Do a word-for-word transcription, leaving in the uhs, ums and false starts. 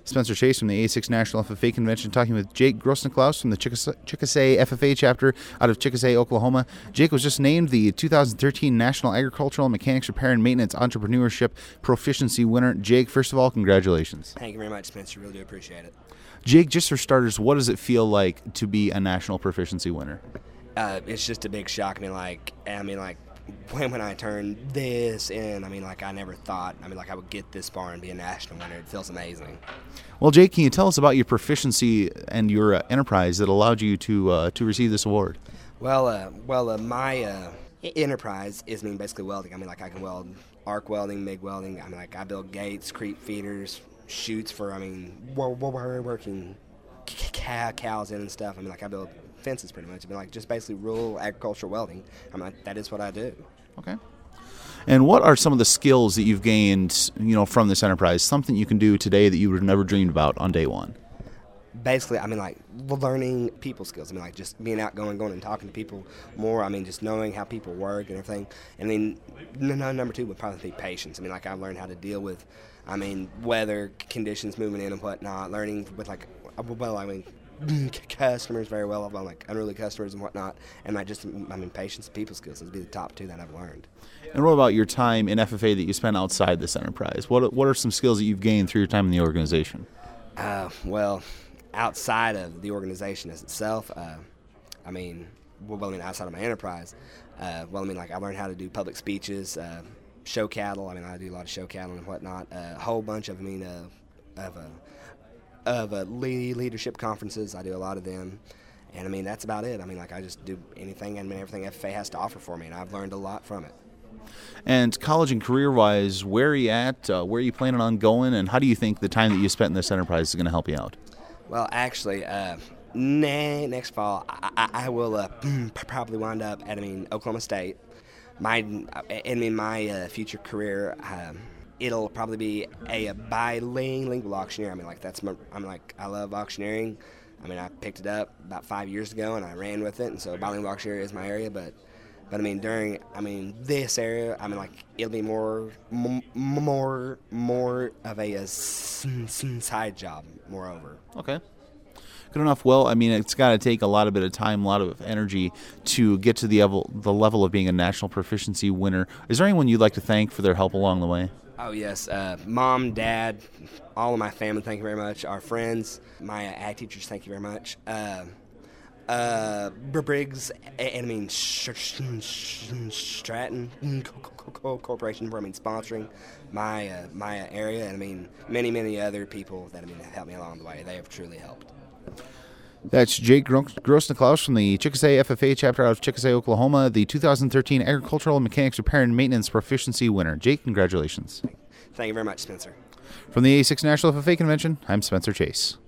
Spencer Chase from the A six National F F A Convention, talking with Jake Grosniklaus from the Chickasay, Chickasay F F A chapter out of Chickasay, Oklahoma. Jake was just named the two thousand thirteen National Agricultural Mechanics Repair and Maintenance Entrepreneurship Proficiency winner. Jake, first of all, congratulations. Thank you very much, Spencer. Really do appreciate it. Jake, just for starters, what does it feel like to be a National Proficiency winner? Uh, it's just a big shock. I mean, like, I mean, like, when when I turned this in, I mean, like, I never thought, I mean, like, I would get this far and be a national winner. It feels amazing. Well, Jake, can you tell us about your proficiency and your uh, enterprise that allowed you to uh, to receive this award? Well, uh, well, uh, my uh, enterprise is, I mean, basically welding. I mean, like, I can weld arc welding, MIG welding. I mean, like, I build gates, creep feeders, chutes for, I mean, we're, we're working cow, cows in and stuff. I mean, like, I build fences pretty much. I mean, like, just basically rural agricultural welding. I mean, like, that is what I do. Okay. And what are some of the skills that you've gained, you know, from this enterprise? Something you can do today that you would have never dreamed about on day one? Basically, I mean, like, learning people skills. I mean, like, just being outgoing, going and talking to people more. I mean, just knowing how people work and everything. And then, no, no, number two would probably be patience. I mean, like, I've learned how to deal with, I mean, weather conditions moving in and whatnot. Learning with, like, well, I mean, customers very well, about like unruly customers and whatnot, and like just I mean patience and people skills would be the top two that I've learned. And what about your time in F F A that you spent outside this enterprise? What what are some skills that you've gained through your time in the organization? Uh, well, outside of the organization as itself, uh, I mean, well, I mean outside of my enterprise, uh, well, I mean like I learned how to do public speeches, uh, show cattle. I mean I do a lot of show cattle and whatnot. Uh, a whole bunch of I mean uh, of uh, of uh, leadership conferences. I do a lot of them, and I mean that's about it. I mean, like I just do anything and everything F F A has to offer for me, and I've learned a lot from it. And college and career-wise, where are you at? Uh, where are you planning on going? And how do you think the time that you spent in this enterprise is going to help you out? Well, actually, uh, ne- next fall I, I, I will uh, probably wind up at I mean Oklahoma State. My I mean my uh, future career. Um, It'll probably be a, a bilingual auctioneer. I mean, like that's my. I'm like I love auctioneering. I mean, I picked it up about five years ago and I ran with it, and so bilingual auctioneer is my area. But, but I mean, during I mean this area, I mean, like it'll be more, m- more, more of a, a side job. Moreover. Okay. Good enough. Well, I mean, it's got to take a lot of bit of time, a lot of energy to get to the level, the level of being a national proficiency winner. Is there anyone you'd like to thank for their help along the way? Oh, yes. Uh, Mom, Dad, all of my family, thank you very much. Our friends, my ag teachers, thank you very much. Uh, uh, Briggs, and I mean, Stratton Corporation for, I mean, sponsoring my uh, my area, and I mean, many, many other people that, I mean, have helped me along the way. They have truly helped. That's Jake Grosniklaus from the Chickasay F F A chapter out of Chickasay, Oklahoma, the two thousand thirteen Agricultural Mechanics Repair and Maintenance Proficiency winner. Jake, congratulations. Thank you very much, Spencer. From the A six National F F A Convention, I'm Spencer Chase.